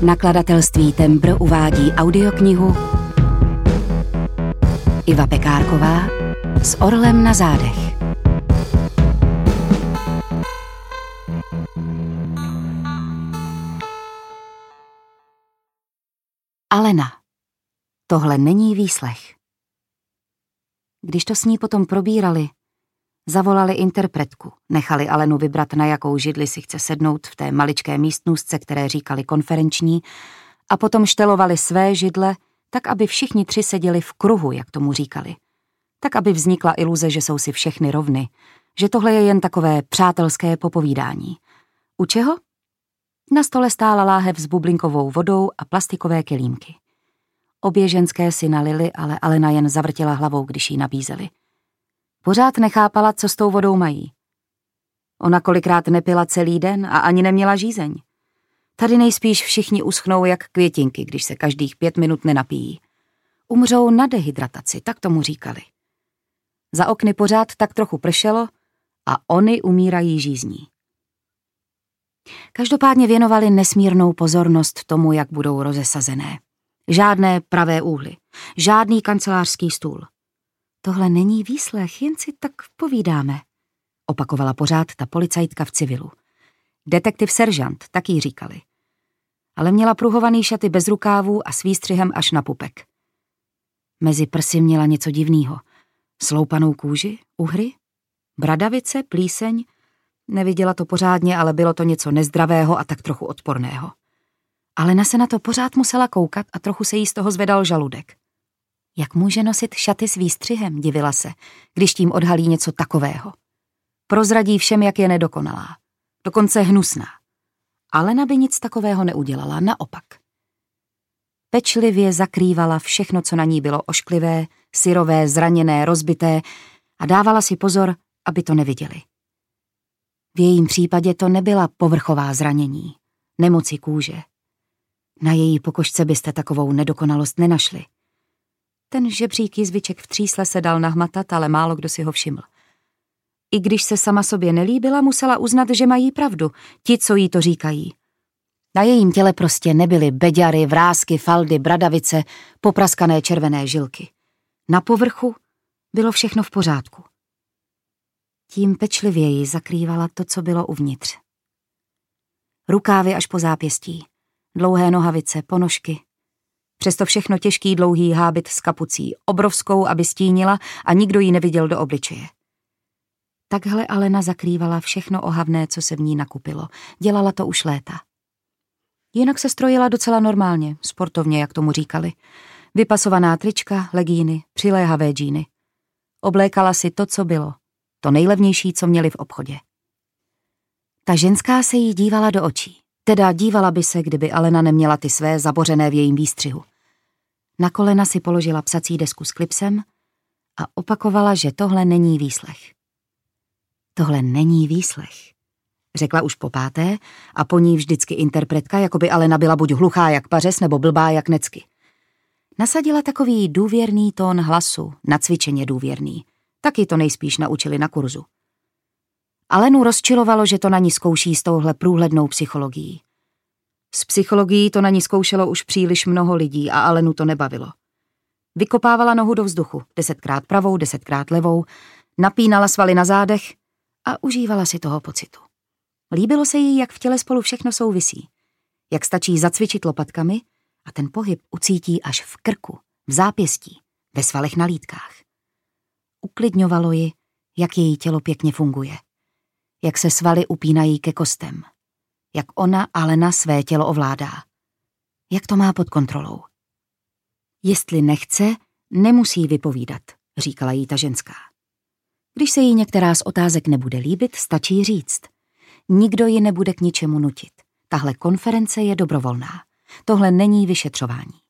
Nakladatelství Tempr uvádí audioknihu Iva Pekárková S orlem na zádech. Alena. Tohle není výslech. Když to s ní potom probírali, zavolali interpretku, nechali Alenu vybrat, na jakou židli si chce sednout v té maličké místnůstce, které říkali konferenční, a potom štelovali své židle, tak aby všichni tři seděli v kruhu, jak tomu říkali. Tak aby vznikla iluze, že jsou si všechny rovny, že tohle je jen takové přátelské popovídání. U čeho? Na stole stála láhev s bublinkovou vodou a plastikové kelímky. Obě ženské si nalily, ale Alena jen zavrtěla hlavou, když jí nabízeli. Pořád nechápala, co s tou vodou mají. Ona kolikrát nepila celý den a ani neměla žízeň. Tady nejspíš všichni uschnou jak květinky, když se každých 5 minut nenapijí. Umřou na dehydrataci, tak tomu říkali. Za okny pořád tak trochu pršelo a oni umírají žízní. Každopádně věnovali nesmírnou pozornost tomu, jak budou rozesazené. Žádné pravé úhly, žádný kancelářský stůl. Tohle není výslech, jen si tak povídáme, opakovala pořád ta policajtka v civilu. Detektiv seržant, tak jí říkali. Ale měla pruhovaný šaty bez rukávů a s výstřihem až na pupek. Mezi prsy měla něco divného. Sloupanou kůži, uhry, bradavice, plíseň. Neviděla to pořádně, ale bylo to něco nezdravého a tak trochu odporného. Alena se na to pořád musela koukat a trochu se jí z toho zvedal žaludek. Jak může nosit šaty s výstřihem, divila se, když tím odhalí něco takového. Prozradí všem, jak je nedokonalá. Dokonce hnusná. Alena by nic takového neudělala, naopak. Pečlivě zakrývala všechno, co na ní bylo ošklivé, syrové, zraněné, rozbité a dávala si pozor, aby to neviděli. V jejím případě to nebyla povrchová zranění, nemoci kůže. Na její pokožce byste takovou nedokonalost nenašli. Ten žebřík jizviček v třísle se dal nahmatat, ale málo kdo si ho všiml. I když se sama sobě nelíbila, musela uznat, že mají pravdu, ti, co jí to říkají. Na jejím těle prostě nebyly beďary, vrásky, faldy, bradavice, popraskané červené žilky. Na povrchu bylo všechno v pořádku. Tím pečlivěji zakrývala to, co bylo uvnitř. Rukávy až po zápěstí, dlouhé nohavice, ponožky. Přesto všechno těžký dlouhý hábit s kapucí, obrovskou, aby stínila a nikdo jí neviděl do obličeje. Takhle Alena zakrývala všechno ohavné, co se v ní nakupilo. Dělala to už léta. Jinak se strojila docela normálně, sportovně, jak tomu říkali. Vypasovaná trička, legíny, přiléhavé džíny. Oblékala si to, co bylo. To nejlevnější, co měli v obchodě. Ta ženská se jí dívala do očí. Teda dívala by se, kdyby Alena neměla ty své zabořené v jejím výstřihu. Na kolena si položila psací desku s klipsem a opakovala, že tohle není výslech. Tohle není výslech, řekla už po 5. a po ní vždycky interpretka, jako by Alena byla buď hluchá jak pařez nebo blbá jak necky. Nasadila takový důvěrný tón hlasu, nacvičeně důvěrný. Taky to nejspíš naučili na kurzu. Alenu rozčilovalo, že to na ní zkouší s touhle průhlednou psychologií. S psychologií to na ní zkoušelo už příliš mnoho lidí a Alenu to nebavilo. Vykopávala nohu do vzduchu, 10krát pravou, 10krát levou, napínala svaly na zádech a užívala si toho pocitu. Líbilo se jí, jak v těle spolu všechno souvisí, jak stačí zacvičit lopatkami a ten pohyb ucítí až v krku, v zápěstí, ve svalech na lítkách. Uklidňovalo ji, jak její tělo pěkně funguje, jak se svaly upínají ke kostem, jak ona, Alena, své tělo ovládá, jak to má pod kontrolou. Jestli nechce, nemusí vypovídat, říkala jí ta ženská. Když se jí některá z otázek nebude líbit, stačí říct. Nikdo ji nebude k ničemu nutit. Tahle konference je dobrovolná. Tohle není vyšetřování.